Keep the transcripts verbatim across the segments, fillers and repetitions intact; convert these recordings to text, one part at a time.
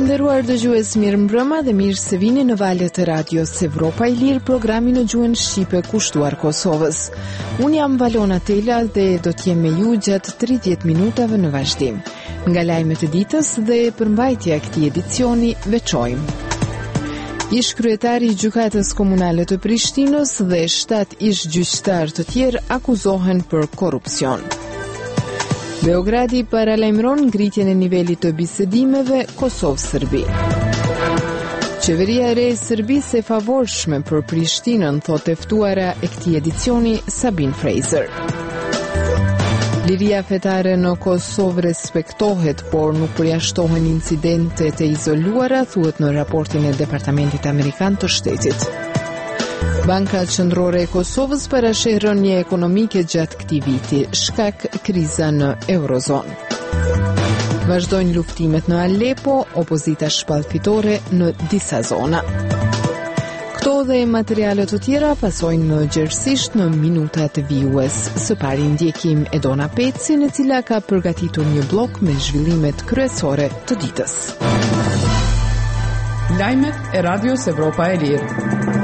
nderuar dëgjues, mirëmbrëma dhe mirë se vini në valët e radios Evropa i Lirë, programin në gjuhën shqipe kushtuar Kosovës. Unë jam Valona Tela dhe do t'jem me ju gjatë tridhjetë minutave në vazhdim. Nga lajmet e ditës dhe përmbajtja e këtij edicioni veçojmë. Ish kryetari i gjykatës komunale të Prishtinës dhe shtat ish gjyqtar të tjerë akuzohen për korrupsion. Beogradi paralajmëron ngritjen e nivelit të bisedimeve Kosovë-Serbi. Qeveria e re e Serbisë e favorshme për Prishtinën, thotë e ftuara e këtij edicioni Sabine Fraser. Liria fetare në Kosovë respektohet, por nuk përjashtohen incidentet e izoluara, thuhet në raportin e Departamentit Amerikan të Shtetit. Banka Qendrore e Kosovës parasheh rënje ekonomike gjatë këtij viti, shkak kriza në Eurozonë. Vazhdojnë luftimet në Alepo, opozita shpall fitore në disa zona. Këto dhe materialet të tjera pasojnë më gjerësisht në minutat vijues. Së pari ndjekim Edona Pecin, e cila ka përgatitur një blok me zhvillimet kryesore të ditës. Lajmet e Radios Evropa e Lirë.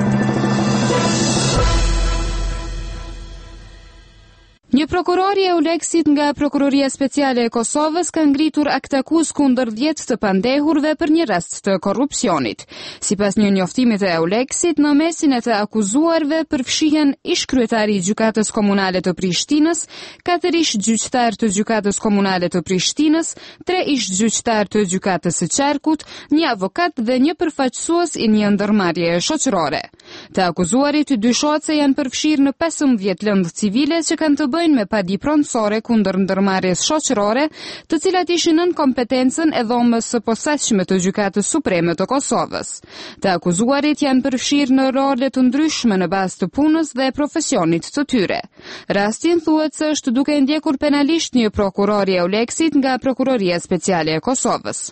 Një prokuror i Euleksit nga Prokuroria Speciale e Kosovës ka ngritur akt akuz kundër dhjetë të pandehurve për një rast të korrupsionit. Sipas një njoftimit të Euleksit, në mesin e të akuzuarve përfshihen ish kryetari i gjykatës komunale të Prishtinës, katër ish gjyqtar të gjykatës komunale të Prishtinës, tre ish gjyqtar të gjykatës së Qarkut, një avokat dhe një përfaqësues i një ndërmarrjeje shoqërore. Të akuzuarit dyshohet se janë përfshirë në pesëmbëdhjetë lëndë civile që kanë të bëjnë me padi pronësore kundër ndërmarrjes shoqërore, të cilat ishin nën kompetencën e dhomës së posaçme të Gjykatës Supreme të Kosovës. Të akuzuarit janë përfshirë në role të ndryshme në bazë të punës dhe profesionit të tyre. Rastin thuhet se është duke ndjekur penalisht një prokuror i Euleksit nga Prokuroria Speciale e Kosovës.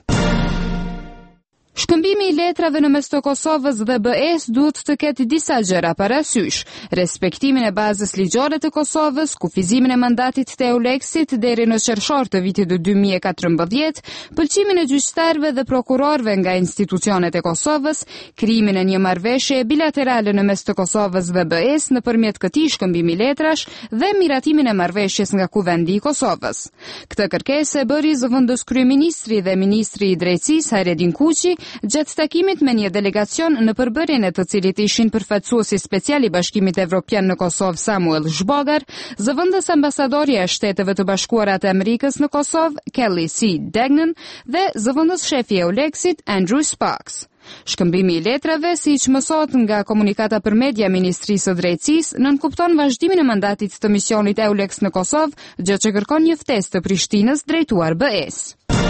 Shkëmbimi i letrave në mes të Kosovës dhe B E-s duhet të ketë disa gjëra parasysh: respektimin e bazës ligjore të Kosovës, kufizimin e mandatit të Euleksit deri në qershor të vitit dy mijë e katërmbëdhjetë, pëlqimin e gjyqtarëve dhe prokurorëve nga institucionet e Kosovës, krijimin e një marrëveshje bilaterale në mes të Kosovës dhe B E-s nëpërmjet këtij shkëmbimi letrash dhe miratimin e marrëveshjes nga Kuvendi i Kosovës. Këtë kërkesë e bëri zëvendës kryeministri dhe ministri i drejtësisë Hayredin Kuqi gjatë takimit me një delegacion në përbërjen e të cilit ishin përfaqësuesi special i Bashkimit Evropian në Kosovë Samuel Zhbogar, zëvendës ambasadorja e Shteteve të Bashkuara të Amerikës në Kosovë Kelly C. Degnan dhe zëvendës shefi i Euleksit Andrew Sparks. Shkëmbimi i letrave, siç mësohet nga komunikata për media e Ministrisë së Drejtësisë, nënkupton vazhdimin e mandatit të misionit Euleks në Kosovë, gjë që kërkon një ftesë të Prishtinës drejtuar B E-s.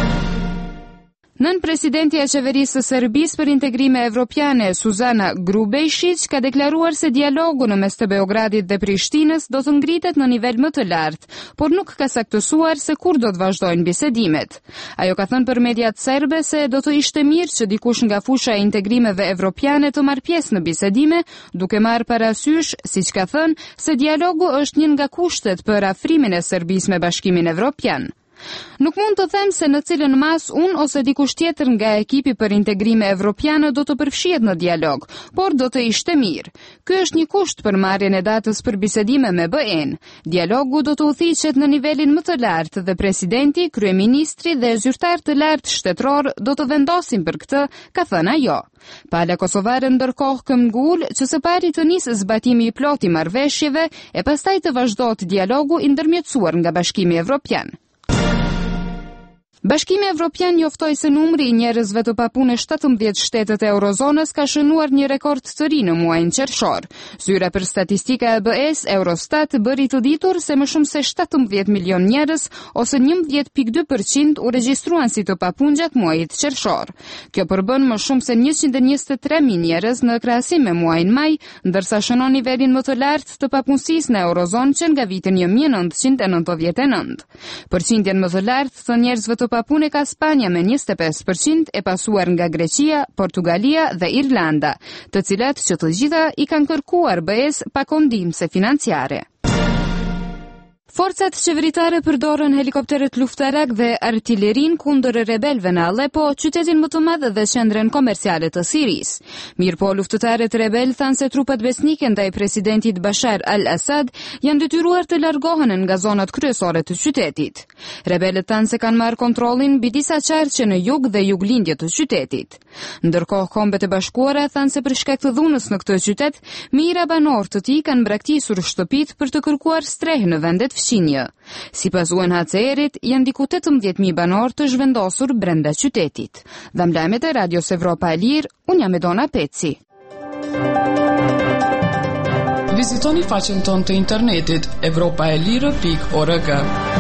Nën presidentja e qeverisë së Serbisë për integrime evropiane, Suzana Grubejšić, ka deklaruar se dialogu në mes të Beogradit dhe Prishtinës do të ngritet në nivel më të lartë, por nuk ka saktësuar se kur do të vazhdojnë bisedimet. Ajo ka thënë për mediat serbe se do të ishte mirë që dikush nga fusha e integrimeve evropiane të marrë pjesë në bisedime, duke marrë parasysh, siç ka thënë, se dialogu është një nga kushtet për afrimin e Serbisë me Bashkimin Evropian. Nuk mund të them se në cilën mas unë ose dikush tjetër nga ekipi për integrime evropiane do të përfshihet në dialog, por do të ishte mirë. Ky është një kusht për marrjen e datës për bisedime me B E-n. Dialogu do të udhëhiqet në nivelin më të lartë dhe presidenti, kryeministri dhe zyrtar të lartë shtetëror do të vendosin për këtë, ka thënë ajo. Pala kosovare ndërkohë këmbgul që së pari të nisë zbatimi i plotë i marrëveshjeve e pastaj të vazhdohet dialogu i ndërmjetësuar nga Bashkimi Evropian. Bashkimi Evropian njoftoi se numri i njerëzve të papunë në shtatëmbëdhjetë shtetet e Eurozonës ka shënuar një rekord të ri në muajin qershor. Zyra për statistika e B E-s, Eurostat, bëri të ditur se më shumë se shtatëmbëdhjetë milion njerëz, ose njëmbëdhjetë pikë dy përqind, u regjistruan si të papunë gjatë muajit qershor. Kjo përbën më shumë se njëqind e njëzet e tre mijë njerëz në krahasim me muajin maj, ndërsa shënon nivelin më të lartë të papunësisë në Eurozonë që nga viti një mijë e nëntëqind e nëntëdhjetë e nëntë. Përqindjen më të lartë të njerëzve të papunë ka Spanja me njëzet e pesë përqind, e pasuar nga Greqia, Portugalia dhe Irlanda, të cilat që të gjitha i kanë kërkuar B E-s pakondimse financiare. Forcat qeveritare përdorën helikopterët luftarak dhe artillerin kundër rebelëve në Aleppo, qytetin më të madh dhe qendrën komerciale të Sirisë. Mirëpo luftëtarët rebel thanë se trupat besnike ndaj presidentit Bashar al-Assad janë detyruar të largohen nga zonat kryesore të qytetit. Rebelët thanë se kanë marrë kontrollin mbi disa qarqe në jug dhe juglindje të qytetit. Ndërkohë, Kombet e Bashkuara thanë se për shkak të dhunës në këtë qytet, mijëra banor të tij kanë braktisur shtëpitë për të kërkuar strehë në vendet fqinje. Sipas U N H C R-it, janë diku tetëmbëdhjetë mijë banor të zhvendosur brenda qytetit. Dhe mlajmet e Radios Evropa e Lirë, unë jam Edona Peci. Vizitoni faqen tonë të internetit evropa e lirë pikë org.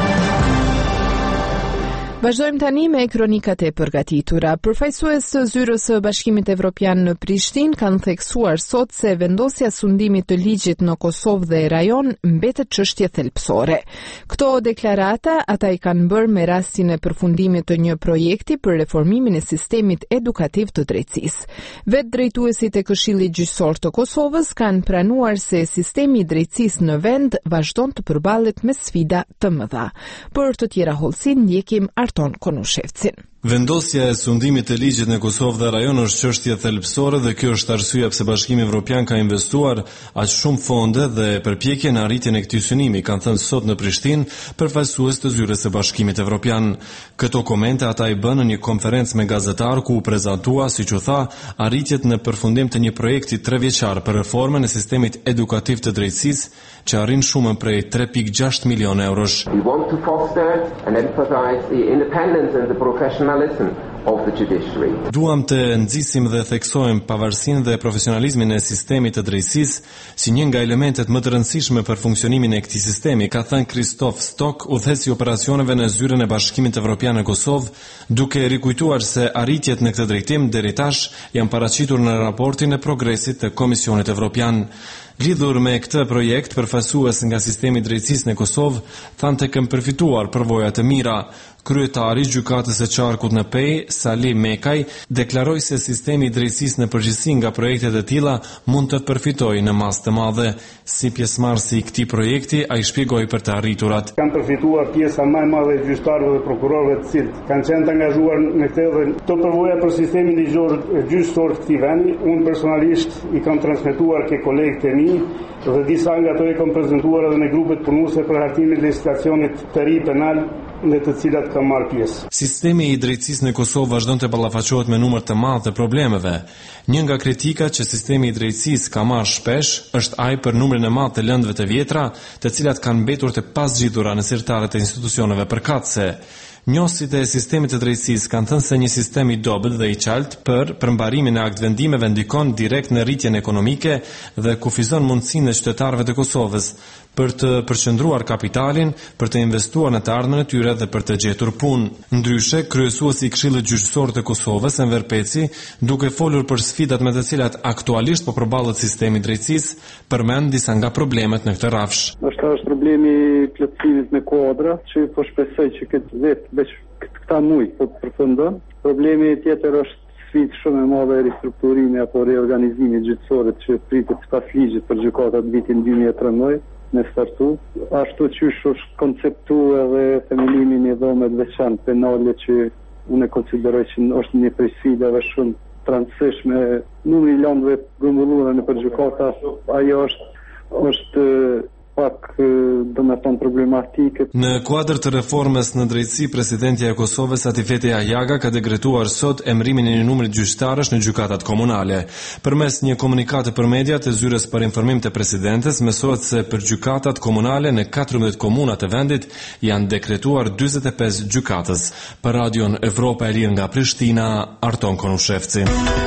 Vazhdojmë tani me kronikat e përgatitura. Përfaqësues të zyrës së Bashkimit Evropian në Prishtinë kanë theksuar sot se vendosja sundimit të ligjit në Kosovë dhe rajon mbetet çështje thelbësore. Këto deklarata ata i kanë bërë me rastin e përfundimit të një projekti për reformimin e sistemit edukativ të drejtësisë. Vetë drejtuesit e Këshillit Gjyqësor të Kosovës kanë pranuar se sistemi i drejtësisë në vend vazhdon të përballet me sfida të mëdha. Për të tjera hollësin ndjekim Arton Konushevcin. Vendosja e sundimit të ligjit në Kosovë dhe rajon është çështje thelbësore dhe kjo është arsyeja pse Bashkimi Evropian ka investuar aq shumë fonde dhe përpjekje në arritjen e këtij synimi, kanë thënë sot në Prishtinë përfaqësues të zyrës së Bashkimit Evropian. Këto komente ata i bënë në një konferencë me gazetar ku u prezantua, siç u tha, arritjet në përfundim të një projekti trevjeçar për reformën e sistemit edukativ të drejtësisë që arrin shumën prej tre pikë gjashtë milionë eurosh. We want to foster and emphasize the independence and the professionalism of the judiciary. Duam të nxisim dhe theksojmë pavarësinë dhe profesionalizmin e sistemit të drejtësisë si një nga elementet më të rëndësishme për funksionimin e këtij sistemi, ka thënë Kristof Stok, udhëheqësi i operacioneve në zyrën e Bashkimit Evropian në Kosovë, duke rikujtuar se arritjet në këtë drejtim deri tash janë paraqitur në raportin e progresit të Komisionit Evropian. Lidhur me këtë projekt, përfaqësues nga sistemi i drejtësisë në Kosovë thanë të kanë përfituar përvoja të mira. Kryetari i gjykatës së qarkut në Pej, Salim Mekaj, deklaroi se sistemi i drejtësisë në përgjithësi nga projektet e tilla mund të përfitojë në masë të madhe. Si pjesëmarrësi i këtij projekti, ai shpjegoi për të arriturat. Kanë përfituar pjesa më e madhe e gjyqtarëve dhe prokurorëve të cilët kanë qenë të angazhuar në këtë dhe të përvoja për sistemin ligjor gjyqësor të këtij vendi. Unë personalisht i kam transmetuar ke kolegët e mi dhe disa nga ato i kam prezantuar edhe në grupet punuese për hartimin e legislacionit të ri penal në të cilat ka marrë pjesë. Sistemi i drejtësisë në Kosovë vazhdon të ballafaqohet me numër të madh të problemeve. Një nga kritikat që sistemi i drejtësisë ka marrë shpesh është ai për numrin e madh të lëndëve të vjetra, të cilat kanë mbetur të pazgjitura në sirtarët e institucioneve përkatëse. Njohësit e sistemit të drejtësisë kanë thënë se një sistem i dobët dhe i qartë për përmbarimin e aktvendimeve ndikon direkt në rritjen ekonomike dhe kufizon mundësinë e qytetarëve të Kosovës për të përqendruar kapitalin, për të investuar në të ardhmen e tyre dhe për të gjetur punë. Ndryshe, kryesuesi i Këshillit Gjyqësor të Kosovës, Enver Peci, duke folur për sfidat me të cilat aktualisht po përballet sistemi i drejtësisë, përmend disa nga problemet në këtë rrafsh. Është është problemi i plotësimit me kuadra, që po shpresoj që këtë vetë veç këta muaj po përfundon. Problemi tjetër është sfidë shumë e madhe e ristrukturimi apo reorganizimit gjyqësor që pritet pas ligjit për gjykatat vitin dy mijë e tridhjetë. Me startu, ashtu që është konceptu edhe themelimi një dhomet veçan penale që unë e konsideroj që është një prej sfidave shumë të rëndësishme. Numri i lëndëve grumbulluara në gjykata, ajo është është pak domethënë problematike. Në kuadër të reformës në drejtësi, presidentja e Kosovës Atifete Ahjaga ka dekretuar sot emërimin e një numri gjyqtarësh në gjykatat komunale. Përmes një komunikati për media të zyrës për informim të presidentes, mësohet se për gjykatat komunale në katërmbëdhjetë komuna të vendit janë dekretuar dyzet e pesë gjykatës. Për Radion Evropa e Lirë nga Prishtina, Arton Konushevci.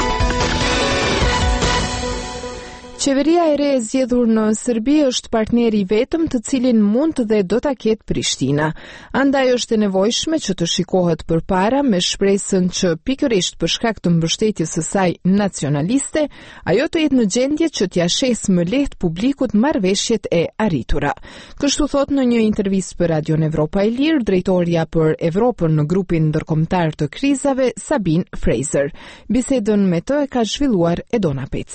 Qeveria e re e zgjedhur në Serbi është partneri vetëm të cilin mund dhe do ta ketë Prishtina. Andaj është e nevojshme që të shikohet përpara me shpresën që pikërisht për shkak të mbështetjes së saj nacionaliste, ajo të jetë në gjendje që t'ia shes më lehtë publikut marrëveshjet e arritura. Kështu thot në një intervistë për Radion Evropa e Lirë drejtoria për Evropën në grupin ndërkombëtar të krizave Sabine Fraser. Bisedën me të e ka zhvilluar Edona Peci.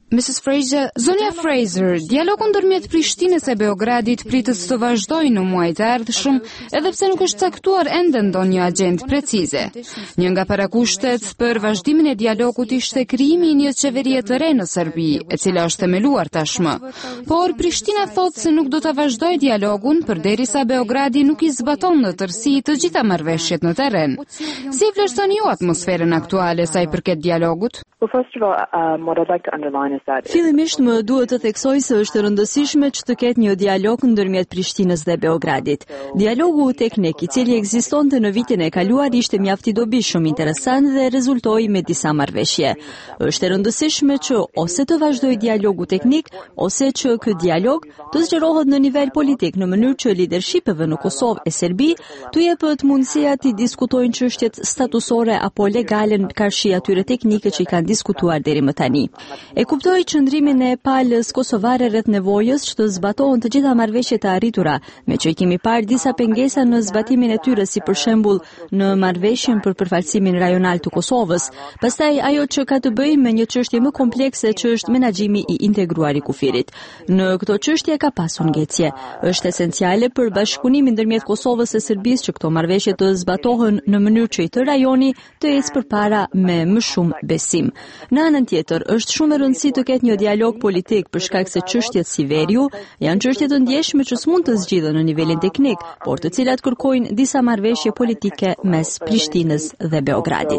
Missus Fraser, zonja Fraser, dialogu ndërmjet Prishtinës e Beogradit pritet të vazhdojë në muajt e ardhshëm, edhe pse nuk është caktuar ende ndonjë agjendë precize. Një nga parakushtet për vazhdimin e dialogut ishte krijimi i një qeverie të re në Serbi, e cila është themeluar tashmë. Por Prishtina thotë se nuk do ta vazhdojë dialogun përderisa Beogradi nuk i zbaton në tërësi të gjitha marrëveshjet në terren. Si vlerësoni ju atmosferën aktuale sa i përket dialogut? Well, first of all, um, what I'd like to underline is that Fillimisht më duhet të theksoj se është rëndësishme që të ketë një dialog ndërmjet Prishtinës dhe Beogradit. Dialogu teknik i cili ekzistonte në vitin e kaluar ishte mjaft i dobishëm, interesant dhe rezultoi me disa marrëveshje. Është e rëndësishme që ose të vazhdojë dialogu teknik ose që ky dialog të zgjerohet në nivel politik në mënyrë që lidershipeve në Kosovë e Serbi të jepet mundësia të diskutojnë çështjet statusore apo legale në karshi atyre teknike që i kanë diskutuar deri më tani. E kuptoj qëndrimin e palës kosovare rreth nevojës që të zbatohen të gjitha marrëveshjet e arritura, me që i kemi parë disa pengesa në zbatimin e tyre, si për shembull në marrëveshjen për përfaqësimin rajonal të Kosovës. Pastaj ajo që ka të bëjë me një çështje më komplekse që është menaxhimi i integruar i kufirit. Në këto çështje ka pasur ngecje. Është esenciale për bashkëpunimin ndërmjet Kosovës e Serbisë që këto marrëveshje të zbatohen në mënyrë që i të rajoni të ecë përpara me më shumë besim. Në anën tjetër, është shumë e rëndësishme të ketë një dialog politik për shkak se çështjet si veriu janë çështje të ndjeshme që s'mund të zgjidhen në nivelin teknik, por të cilat kërkojnë disa marrëveshje politike mes Prishtinës dhe Beogradit.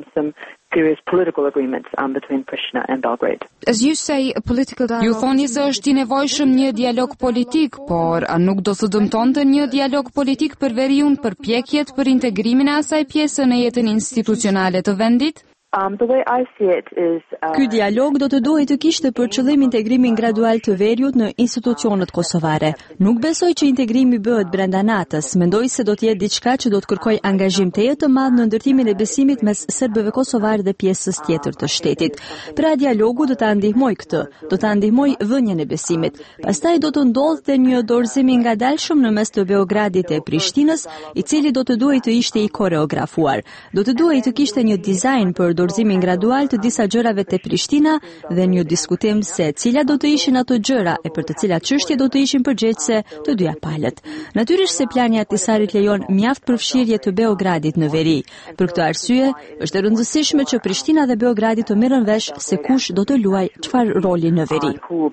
serious political agreements um, between Pristina and Belgrade. As you say, a political dialogue... Ju thoni se është i nevojshëm një dialog politik, por a nuk do të dëmtonte një dialog politik për veriun për pjekjet për integrimin e asaj pjesë në jetën institucionale të vendit? Um, the way I see it is, uh... Ky dialog do të duhej të kishte për qëllim integrimin gradual të veriut në institucionet kosovare. Nuk besoj që integrimi bëhet brenda natës. Mendoj se do të jetë diçka që do të kërkojë angazhim të jetë të madh në ndërtimin e besimit mes serbëve kosovar dhe pjesës tjetër të shtetit. Pra dialogu do ta ndihmojë këtë, do ta ndihmojë vënien e besimit. Pastaj do të ndodhte një dorëzim i ngadalshëm në mes të Beogradit e Prishtinës, i cili do të duhej të ishte i koreografuar. Do të duhej të kishte një dizajn për dorëzimin gradual të disa gjërave te Prishtina dhe një diskutim se cilat do të ishin ato gjëra e për të cilat çështje do të ishin përgjegjëse të dyja palët. Natyrisht se plani i Ahtisarit lejon mjaft përfshirje të Beogradit në veri. Për këtë arsye, është e rëndësishme që Prishtina dhe Beogradi të merren vesh se kush do të luajë çfarë roli në veri.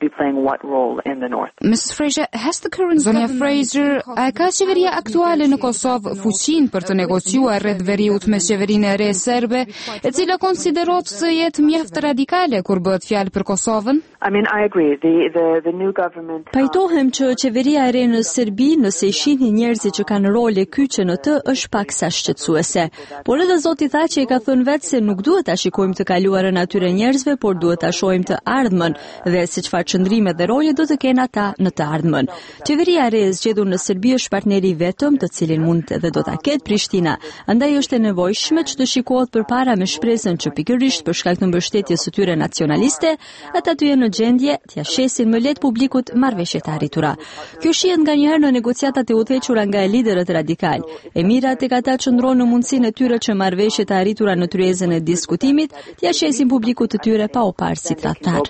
missus Fraser, has the current Zonja Fraser, a ka qeveria aktuale në Kosovë fuqinë për të negociuar rreth veriut me qeverinë e re serbe, e cila konsiderohet se jetë mjaft radikale kur bëhet fjalë për Kosovën? I mean, I agree. The, the, the new government... Pajtohem që qeveria e re në Serbi, nëse i shihni njerëzit që kanë role kyçe në të, është pak sa shqetësuese. Por edhe Zoti tha që i ka thënë vetë se nuk duhet ta shikojmë të kaluarën atyre njerëzve, por duhet ta shohim të ardhmen dhe se çfarë çndrime dhe role do të kenë ata në të ardhmen. Qeveria e re e zgjedhur në Serbi është partneri i vetëm të cilin mund dhe do ta ketë Prishtina. Andaj është e nevojshme që të shikohet përpara me shpresën që pikërisht për shkak të mbështetjes së tyre nacionaliste, ata të jenë në gjendje t'ia shesin më lehtë publikut marrëveshjet e arritura. Kjo shihet nganjëherë në negociatat e udhëhequra nga liderët radikal. E mira tek ata qëndron në mundësinë e tyre që marrëveshjet e arritura në tryezën e diskutimit t'ia shesin publikut të tyre pa u parë si tradhtar.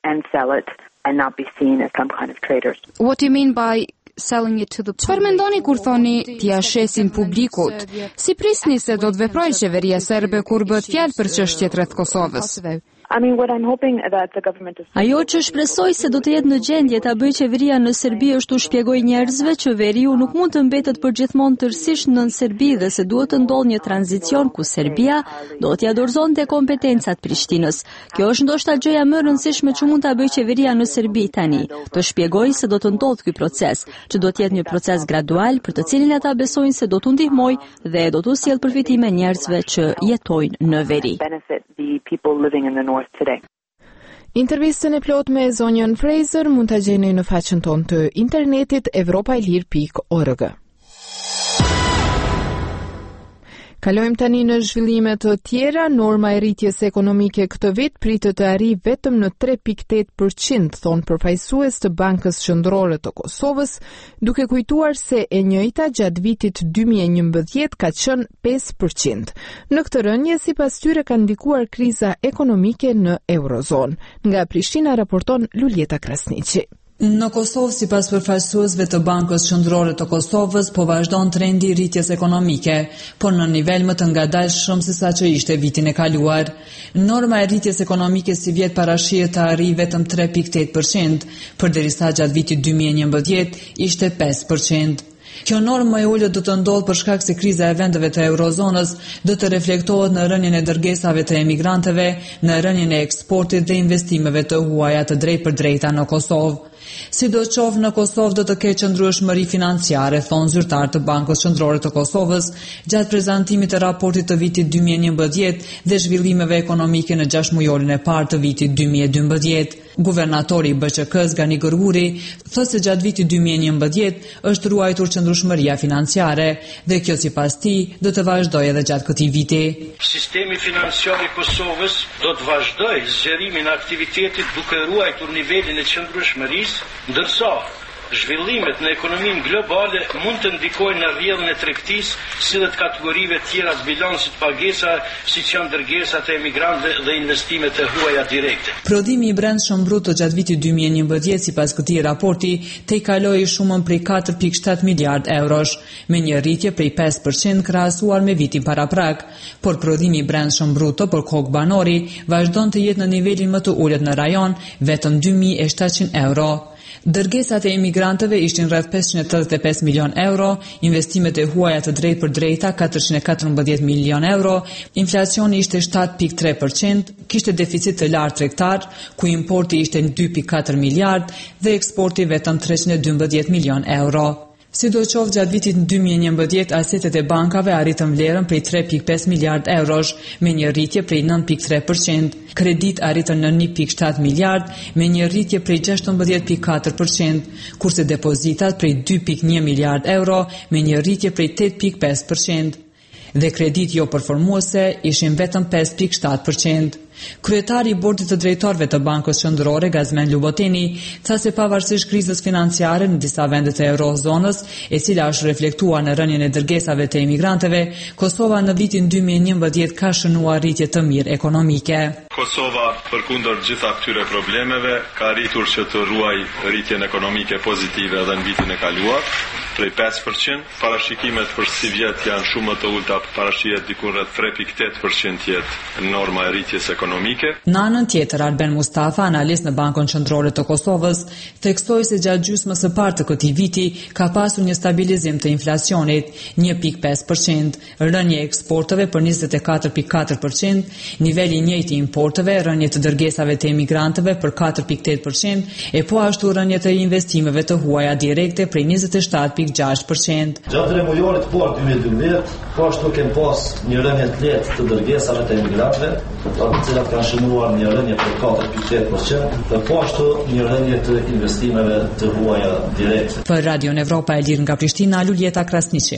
What do you mean by selling it to the public? Çfarë mendoni kur thoni t'ia shesin publikut? Si prisni se do të veprojë qeveria serbe kur bëhet fjalë për çështjet rreth Kosovës? I mean, what I'm hoping that the government is... Ajo që shpresoj se do të jetë në gjendje ta bëjë qeveria në Serbi është të shpjegojë njerëzve që veriu nuk mund të mbetet përgjithmonë tërësisht nën Serbi dhe se duhet të ndodhë një tranzicion ku Serbia do t'ia dorëzonte kompetencat Prishtinës. Kjo është ndoshta gjëja më e rëndësishme që mund ta bëjë qeveria në Serbi tani, të shpjegojë se do të ndodhë ky proces, që do të jetë një proces gradual për të cilin ata besojnë se do t'u ndihmojë dhe do t'u sjellë përfitime njerëzve që jetojnë në veri. Today. Intervistën e plot me zonjën Fraser mund ta gjeni në faqen tonë të internetit evropailir pikë org. Kalojmë tani në zhvillime të tjera. Norma e rritjes ekonomike këtë vit pritet të arrijë vetëm në tre pikë tetë përqind, thon përfaqësues të Bankës Qendrore të Kosovës, duke kujtuar se e njëjta gjatë vitit dy mijë e njëmbëdhjetë ka qenë pesë përqind. Në këtë rënje, sipas tyre, ka ndikuar kriza ekonomike në Eurozonë. Nga Prishtina raporton Luljeta Krasniqi. Në Kosovë, sipas përfaqësuesve të Bankës Qendrore të Kosovës, po vazhdon trendi i rritjes ekonomike, por në nivel më të ngadalshëm se sa që ishte vitin e kaluar. Norma e rritjes ekonomike si vjet parashihet të arrijë vetëm tre pikë tetë përqind, përderisa gjatë vitit dy mijë e njëmbëdhjetë ishte pesë përqind. Kjo normë e ulët do të ndodhë për shkak se kriza e vendeve të eurozonës do të reflektohet në rënien e dërgesave të emigrantëve, në rënien e eksportit dhe investimeve të huaja të drejtpërdrejta në Kosovë. Sidoqoftë në Kosovë do të ketë qëndrueshmëri financiare, thon zyrtar të Bankës Qendrore të Kosovës, gjatë prezantimit të raportit të vitit dy mijë e njëmbëdhjetë dhe zhvillimeve ekonomike në gjashtë-mujorin e parë të vitit dy mijë e dymbëdhjetë. Guvernatori i B Q K-s Gani Gërguri thotë se gjatë vitit dy mijë e njëmbëdhjetë është ruajtur qëndrueshmëria financiare dhe kjo sipas tij do të vazhdojë edhe gjatë këtij viti. Sistemi financiar i Kosovës do të vazhdojë zgjerimin e aktivitetit duke ruajtur nivelin e qëndrueshmërisë, ndërsa zhvillimet në ekonominë globale mund të ndikojnë në rrjedhën e tregtisë, si dhe të kategorive tjera të bilancit pagesa, siç janë dërgesat e emigrantëve dhe investimet e huaja direkte. Prodhimi i brendshëm brut gjatë vitit dy mijë e njëmbëdhjetë sipas këtij raporti te kaloi shumën prej katër pikë shtatë miliard eurosh, me një rritje prej pesë përqind krahasuar me vitin paraprak, por prodhimi i brendshëm bruto për kokë banori vazhdon të jetë në nivelin më të ulët në rajon, vetëm dy mijë e shtatëqind euro. Dërgesat e emigrantëve ishin rreth pesëqind e tetëdhjetë e pesë milion euro, investimet e huaja të drejtpërdrejta katërqind e katërmbëdhjetë milion euro, inflacioni ishte shtatë pikë tre përqind, kishte deficit të lartë tregtar, ku importi ishte dy pikë katër miliard dhe eksporti vetëm treqind e dymbëdhjetë milion euro. Sidoqoftë gjatë vitit dy mijë e njëmbëdhjetë asetet e bankave arritën vlerën prej tre pikë pesë miliard eurosh, me një rritje prej nëntë pikë tre përqind. Kredit arritën në një pikë shtatë miliard, me një rritje prej gjashtëmbëdhjetë pikë katër përqind, kurse depozitat prej dy pikë një miliard euro, me një rritje prej tetë pikë pesë përqind. Dhe kredit jo përformuese ishin vetëm pesë pikë shtatë përqind. Kryetari i bordit të drejtorëve të Bankës Qendrore, Gazmen Luboteni, tha se pavarësisht krizës financiare në disa vende të eurozonës, e cila është reflektuar në rënien e dërgesave të emigrantëve, Kosova në vitin dy mijë e njëmbëdhjetë ka shënuar rritje të mirë ekonomike. Kosova, përkundër gjitha këtyre problemeve, ka arritur që të ruaj rritjen ekonomike pozitive edhe në vitin e kaluar, prej pesë përqind. Parashikimet për si vjet janë shumë më të ulta, parashihet diku rreth tre pikë tetë përqind jetë norma e rritjes ekonomike. Në anën tjetër, Arben Mustafa, analist në Bankën Qendrore të Kosovës, theksoi se gjatë gjysmës së parë të këtij viti ka pasur një stabilizim të inflacionit, një pikë pesë përqind, rënje e eksporteve për njëzet e katër pikë katër përqind, niveli i njëjtë i importeve, rënje të dërgesave të emigrantëve për katër pikë tetë përqind, e po ashtu rënje të investimeve të huaja direkte për njëzet e shtatë pikë gjashtë përqind. Gjatë tremujorit parë dy mijë e dymbëdhjetë, po ashtu kem pas një rënje të lehtë të dërgesave të emigrantëve, të cilat kanë shënuar një rënje për katër pikë tetë përqind, dhe po ashtu një rënje të investimeve të huaja direkte. Për Radio Evropa e Lirë nga Prishtina, Luljeta Krasniqi.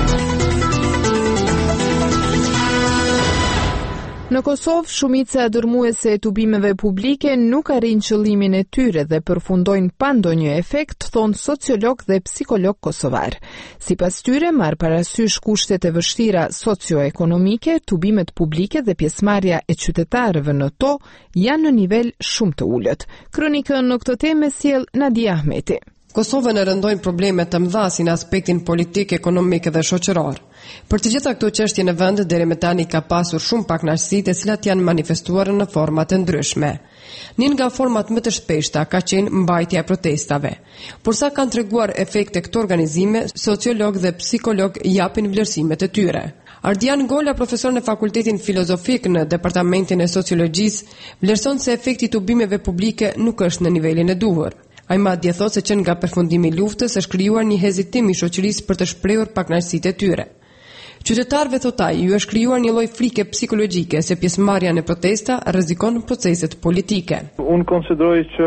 Në Kosovë, shumica dërmuese e tubimeve publike nuk arrin qëllimin e tyre dhe përfundojnë pa ndonjë efekt, thon sociolog dhe psikolog kosovar. Sipas tyre, marr parasysh kushtet e vështira socioekonomike, tubimet publike dhe pjesëmarrja e qytetarëve në to janë në nivel shumë të ulët. Kronikën në këtë temë sjell Nadia Ahmeti. Kosovën e rëndojnë probleme të mëdha si në aspektin politik, ekonomik dhe shoqëror. Për të gjitha këto çështje në vend deri më tani ka pasur shumë pakënaqësi të cilat janë manifestuar në forma të ndryshme. Një nga format më të shpeshta ka qenë mbajtja e protestave. Por sa kanë treguar efekte këto organizime, sociolog dhe psikolog japin vlerësimet e tyre. Ardian Gola, profesor në Fakultetin Filozofik në Departamentin e Sociologjisë, vlerëson se efekti i tubimeve publike nuk është në nivelin e duhur. Ai madje thotë se që nga përfundimi i luftës është krijuar një hezitim i shoqërisë për të shprehur pakënaqësitë e tyre. Qytetarëve, thotë ai, ju është krijuar një lloj frike psikologjike se pjesëmarrja në protesta rrezikon proceset politike. Unë konsideroj që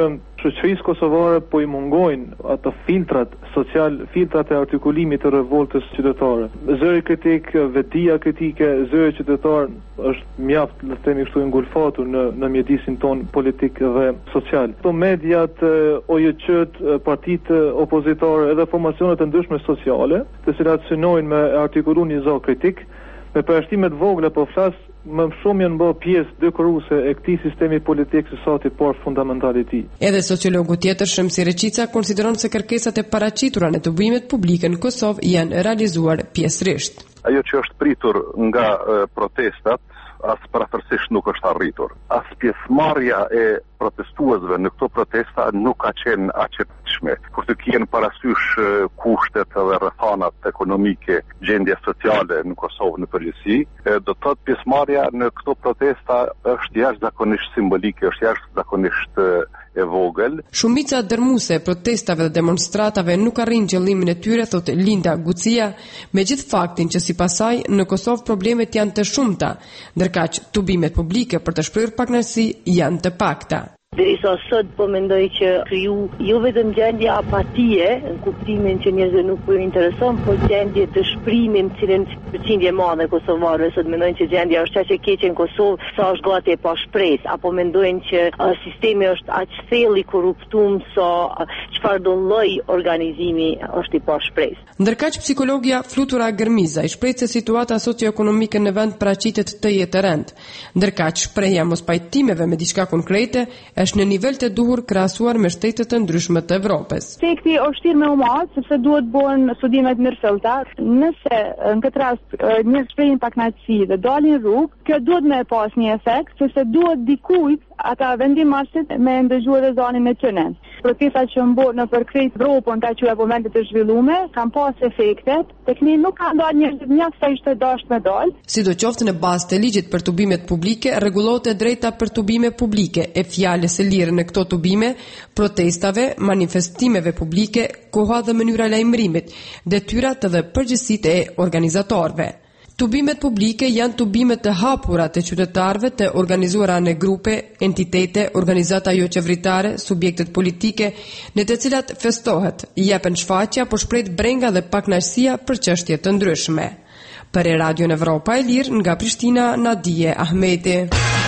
shoqërisë kosovare po i mungojnë ato filtrat social, filtrat e artikulimit të revoltës qytetare. Zëri kritik, vetia kritike, zëri qytetar është mjaft, le të themi kështu, ngulfatur në në mjedisin ton politik dhe social. Këto mediat, O J Q-t, partitë opozitare edhe formacionet e ndryshme sociale, të cilat synojnë me artikulu një zë kritik, me përjashtimet vogla po flas, më shumë janë bërë pjesë dekoruese e këtij sistemi politik se sa ti por fundamental i tij. Edhe sociologu tjetër Shëmsi Reqica konsideron se kërkesat e paraqitura në tubimit publike në Kosovë janë realizuar pjesërisht. Ajo që është pritur nga e, protestat, as parafërsisht nuk është arritur. As pjesëmarrja e protestuesve në këto protesta nuk ka qenë aq e pritshme. Kur të kjenë parasysh kushtet dhe rrethanat ekonomike, gjendja sociale në Kosovë në përgjithësi, do të thotë pjesëmarrja në këto protesta është jashtëzakonisht simbolike, është jashtëzakonisht e vogël. Shumica dërmuese e protestave dhe demonstratave nuk arrin qëllimin e tyre, thotë Linda Gucia, megjithë faktin që sipas saj në Kosovë problemet janë të shumta, ndërkaq tubimet publike për të shprehur pakënaqësi janë të pakta. Derisa sot po mendoj që kriju jo vetëm gjendje apatie, në kuptimin që njerëzve nuk po i intereson, por gjendje të shprimin, cilën përqindje e madhe kosovarëve sot mendojnë që gjendja është aq e keqe në Kosovë sa është gati e pa shpresë, apo mendojnë që uh, sistemi është aq thellë i korruptuar sa uh, çfarë do lloj organizimi është i pa shpresë. Ndërkaq psikologja Flutura Gërmiza i shpreh se situata socioekonomike në vend paraqitet të jetë e rëndë, ndërkaq shprehja mos pajtimeve me diçka konkrete është në nivel të duhur krahasuar me shtetet të ndryshme të Evropës. Efekti është vërtet më i madh sepse duhet bëhen studime të mirëfillta. Nëse në këtë rast njerëzit shprehin pakënaqësi dhe dalin rrugë, kjo duhet me pas një efekt, sepse duhet dikujt ata vendimarrësit me ndëgjuar dhe zonin e tyre. Protestat që mbon në përkrejt Evropën ka qenë po vende të zhvilluara, kanë pas efektet, tek ne nuk ka ndonjë njerëz mjaft sa ishte dashur me dal. Sidoqoftë në bazë të ligjit për tubimet publike rregullohet e drejta për tubime publike e fjalës së lirë në këto tubime, protestave, manifestimeve publike, koha dhe mënyra lajmërimit, detyrat dhe përgjegjësitë e organizatorëve. Tubimet publike janë tubimet të hapura të qytetarëve të organizuara në grupe, entitete, organizata jo qeveritare, subjektet politike, në të cilat festohet, jepen shfaqja, por shprehet brenga dhe pakënaqësia për çështje të ndryshme. Për Radio Evropa e Lirë nga Prishtina, Nadije Ahmeti.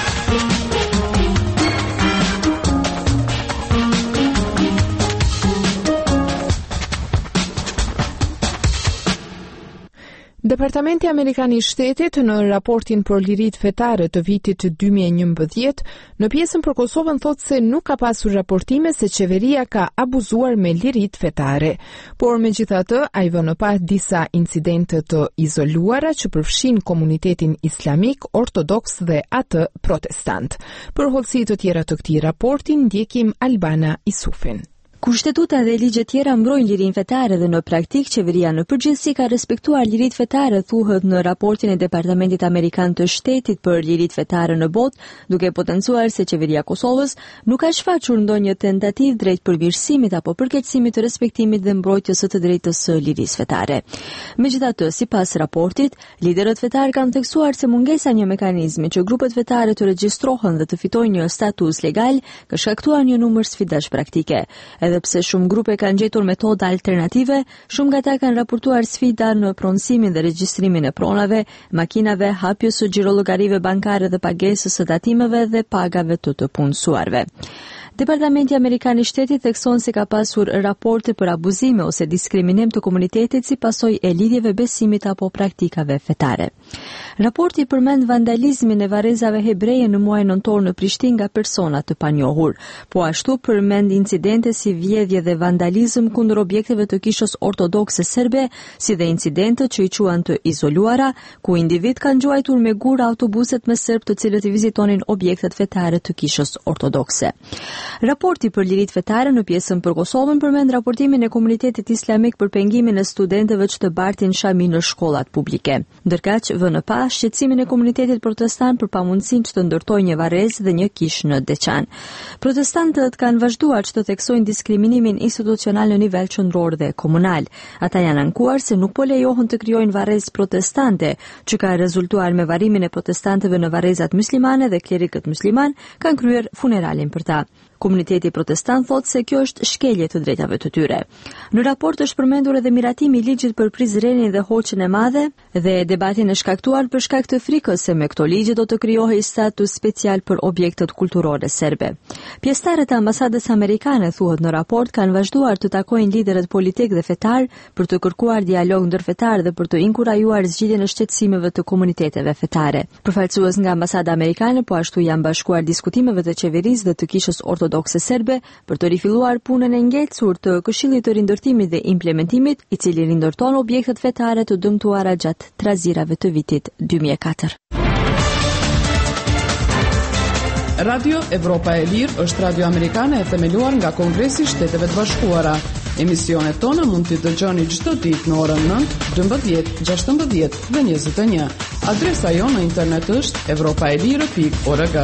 Departamenti Amerikan i Shtetit në raportin për liritë fetare të vitit dy mijë e njëmbëdhjetë në pjesën për Kosovën thotë se nuk ka pasur raportime se qeveria ka abuzuar me liritë fetare, por megjithatë ai vënë pa disa incidente të izoluara që përfshin komunitetin islamik, ortodoks dhe atë protestant. Për hollësi të tjera të këtij raporti ndjekim Albana Isufin. Kushtetuta dhe ligjet tjera mbrojnë lirinë fetare dhe në praktik qeveria në përgjithësi ka respektuar liritë fetare, thuhet në raportin e Departamentit Amerikan të Shtetit për liritë fetare në botë, duke potencuar se qeveria e Kosovës nuk ka shfaqur ndonjë tentativë drejt përmirësimit apo përkeqësimit të respektimit dhe mbrojtjes së të drejtës së lirisë fetare. Megjithatë, sipas raportit, liderët fetar kanë theksuar se mungesa një mekanizmi që grupet fetare të regjistrohen dhe të fitojnë një status legal ka shkaktuar një numër sfidash praktike. Edhe pse shumë grupe kanë gjetur metoda alternative, shumë nga ata kanë raportuar sfida në pronësimin dhe regjistrimin e pronave, makinave, hapjes së xhirologarive bankare dhe pagesës së datimeve dhe pagave të të punësuarve. Departamenti Amerikan i Shtetit thekson se ka pasur raporte për abuzime ose diskriminim të komunitetit si pasojë e lidhjeve besimit apo praktikave fetare. Raporti përmend vandalizmin e varrezave hebreje në muajin nëntor në Prishtinë nga persona të panjohur, po ashtu përmend incidente si vjedhje dhe vandalizëm kundër objekteve të kishës ortodokse serbe, si dhe incidente që i quhen të izoluara, ku individ kanë gjuajtur me gur autobuset me serb të cilët i vizitonin objektet fetare të kishës ortodokse. Raporti për liritë fetare në pjesën për Kosovën përmend raportimin e komunitetit islamik për pengimin e studentëve që të bartin shami në shkollat publike. Ndërkaq vënë pa shqetësimin e komunitetit protestant për pamundësinë që të ndërtojë një varrezë dhe një kishë në Deçan. Protestantët kanë vazhduar që të theksojnë diskriminimin institucional në nivel qendror dhe komunal. Ata janë ankuar se nuk po lejohen të krijojnë varrezë protestante, që ka rezultuar me varimin e protestantëve në varrezat muslimane dhe klerikët musliman kanë kryer funeralin për ta. Komuniteti protestant thotë se kjo është shkelje të drejtave të tyre. Në raport është përmendur edhe miratimi i ligjit për Prizrenin dhe Hoqën e Madhe dhe debatin e shkaktuar për shkak të frikës se me këto ligje do të krijohej status special për objektet kulturore serbe. Pjesëtarët e ambasadës amerikane, thuhet në raport, kanë vazhduar të takojnë liderët politik dhe fetar për të kërkuar dialog ndërfetar dhe për të inkurajuar zgjidhjen e shqetësimeve të komuniteteve fetare. Përfaqësues nga ambasada amerikane po ashtu janë bashkuar diskutimeve të qeverisë dhe të kishës ortodokse serbe për të rifilluar punën e ngelcur të Këshillit të rindërtimit dhe implementimit, i cili rindërton objektet fetare të dëmtuara gjatë trazirave të vitit dy mijë e katër. Radio Evropa e Lirë është radio amerikane e themeluar nga Kongresi i Shteteve të Bashkuara. Emisionet tona mund t'i dëgjoni çdo ditë në orën nëntë, dymbëdhjetë, gjashtëmbëdhjetë dhe njëzet e një. Adresa jonë në internet është evropaelire pikë org.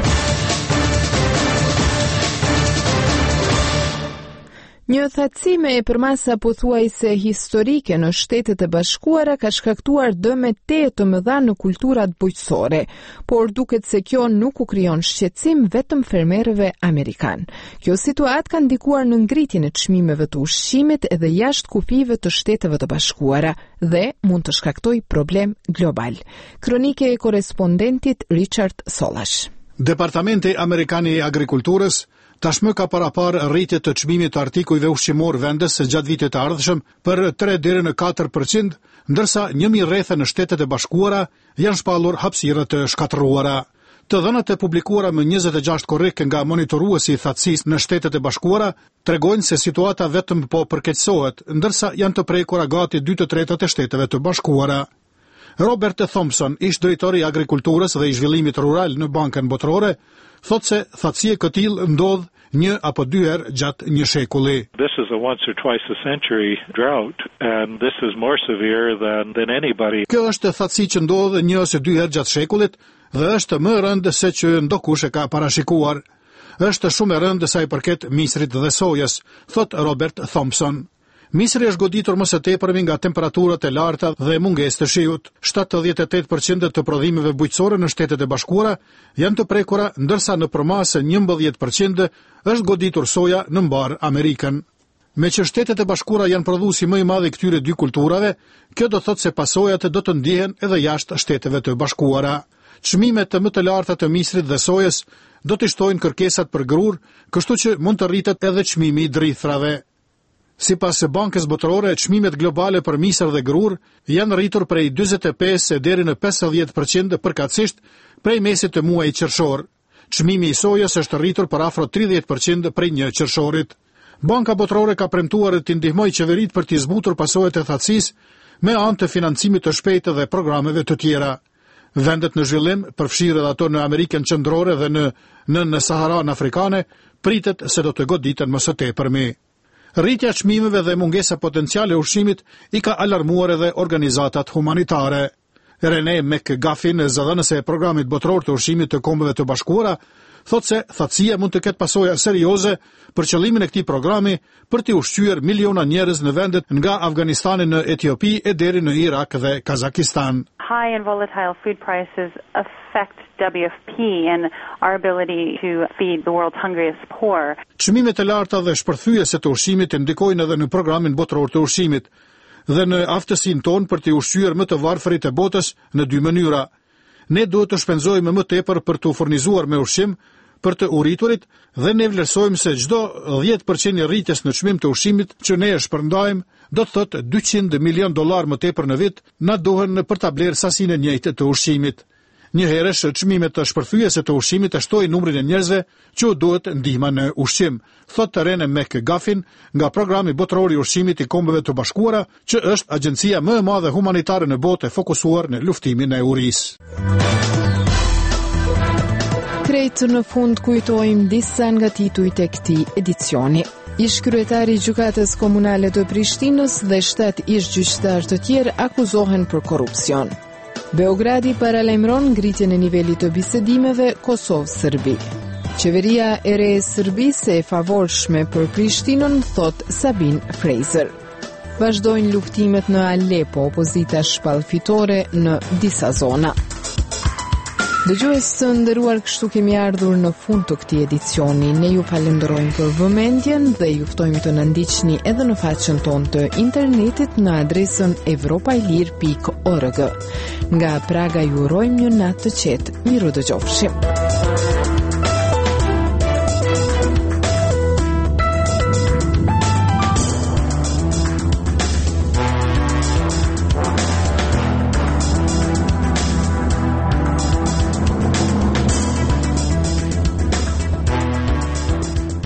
Një thatësime e përmasa pothuajse historike në Shtetet e Bashkuara ka shkaktuar dëme te të mëdha në kulturat bujqësore, por duket se kjo nuk u krijon shqetësim vetëm fermerëve amerikan. Kjo situatë ka ndikuar në ngritjen e çmimeve të ushqimit edhe jashtë kufive të Shteteve të Bashkuara dhe mund të shkaktojë problem global. Kronike e korrespondentit Richard Sollash. Departamenti Amerikan i Agrikulturës tashmë ka parapar rritje të çmimit të artikujve ushqimor vendes gjatë vitit të ardhshëm për tre deri në katër përqind, ndërsa një mijë rrethe në Shtetet e Bashkuara janë shpallur hapësira të shkatërruara. Të dhënat e publikuara më njëzet e gjashtë korrik nga monitoruesi i thatësisë në Shtetet e Bashkuara tregojnë se situata vetëm po përkeqësohet, ndërsa janë të prekura gati dy të tretët e Shteteve të Bashkuara. Robert Thompson, ish drejtori i agrikulturës dhe i zhvillimit rural në Bankën Botërore, thotë se thatësia e këtillë ndodh një apo dy herë gjatë një shekulli. This is a once or twice a century drought and this is more severe than than anybody. Kjo është thatësi që ndodh një ose dy herë gjatë shekullit dhe është më e rëndë se që ndokush e ka parashikuar. Është shumë e rëndë sa i përket misrit dhe sojës, thot Robert Thompson. Misri është goditur më së tepërmi nga temperaturat e larta dhe mungesë të shiut. shtatëdhjetë e tetë përqind të prodhimeve bujqësore në Shtetet e Bashkuara janë të prekura, ndërsa në përmasë njëmbëdhjetë përqind është goditur soja në mbar Amerikën. Me që Shtetet e Bashkuara janë prodhuesi më i madh i këtyre dy kulturave, kjo do thotë se pasojat do të ndihen edhe jashtë Shteteve të Bashkuara. Çmimet më të larta të misrit dhe sojës do të shtojnë kërkesat për grur, kështu që mund të rritet edhe çmimi i drithrave. Sipas së Bankës Botërore, çmimet globale për misër dhe grur janë rritur prej dyzet e pesë deri në pesëdhjetë përqind përkatësisht prej mesit të muajit qershor. Çmimi i sojës është rritur për afro tridhjetë përqind prej një qershorit. Banka Botërore ka premtuar të ndihmojë qeveritë për të zbutur pasojat e thatësisë me anë të financimit të shpejtë dhe programeve të tjera. Vendet në zhvillim, përfshirë edhe ato në Amerikën Qendrore dhe në në Saharan Afrikane, pritet se do të goditen më së tepërmi. Rritja e çmimeve dhe mungesa potenciale e ushqimit i ka alarmuar edhe organizatat humanitare. René McGuffin, zëdhënëse e programit botëror të ushqimit të Kombeve të Bashkuara, thotë se thatësia mund të ketë pasoja serioze për qëllimin e këtij programi për të ushqyer miliona njerëz në vendet nga Afganistani në Etiopi e deri në Irak dhe Kazakistan. High and volatile food prices affect W F P and our ability to feed the world's hungriest poor. Çmimet e larta dhe shpërthyese të ushqimit ndikojnë edhe në programin botëror të ushqimit dhe në aftësinë tonë për të ushqyer më të varfërit e botës në dy mënyra. Ne duhet të shpenzojmë më tepër për të furnizuar me ushqim për të uriturit dhe ne vlerësojmë se çdo dhjetë përqind i rritjes në çmim të ushqimit që ne e shpërndajmë do të thotë dyqind milion dollar më tepër në vit, na duhen për ta blerë sasinë e njëjtë të ushqimit. Njëherësh çmimet të shpërthyese të ushqimit e shtojnë numrin e njerëzve që u duhet ndihma në ushqim, thotë René McGuffin nga programi botëror i ushqimit i Kombeve të Bashkuara, që është agjencia më e madhe humanitare në botë e fokusuar në luftimin e urisë. Krejt në fund kujtojmë disa nga titujt e këtij edicioni. Ish kryetari i gjykatës komunale të Prishtinës dhe shtat ish gjyqtar të tjerë akuzohen për korrupsion. Beogradi paralajmëron ngritjen e nivelit të bisedimeve Kosovë-Serbi. Qeveria e re e Serbisë e favorshme për Prishtinën, thot Sabine Fraser. Vazhdojnë luftimet në Alepo, opozita shpall fitore në disa zona. Dëgjues të nderuar, kështu kemi ardhur në fund të këtij edicioni. Ne ju falenderojmë për vëmendjen dhe ju ftojmë të na ndiqni edhe në faqen tonë të internetit në adresën evropailir pikë org. Nga Praga ju urojmë një natë të qetë. Miru dëgjofshim.